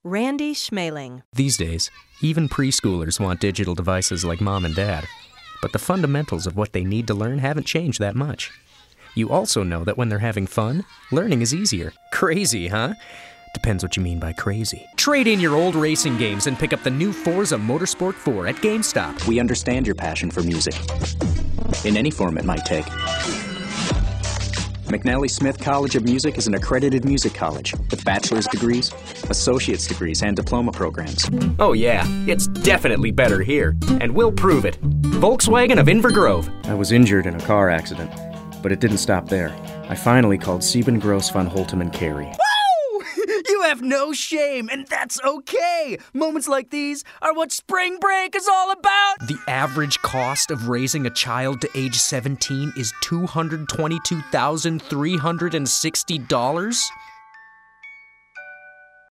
Randy Schmaling. These days, even preschoolers want digital devices like mom and dad. But the fundamentals of what they need to learn haven't changed that much. You also know that when they're having fun, learning is easier. Crazy, huh? Depends what you mean by crazy. Trade in your old racing games and pick up the new Forza Motorsport 4 at GameStop. We understand your passion for music, in any form it might take. McNally Smith College of Music is an accredited music college with bachelor's degrees, associate's degrees, and diploma programs. Oh yeah, it's definitely better here, and we'll prove it. Volkswagen of Inver Grove. I was injured in a car accident, but it didn't stop there. I finally called Sieben Gross von Holtem and Carey. You have no shame, and that's okay. Moments like these are what spring break is all about. The average cost of raising a child to age 17 is $222,360.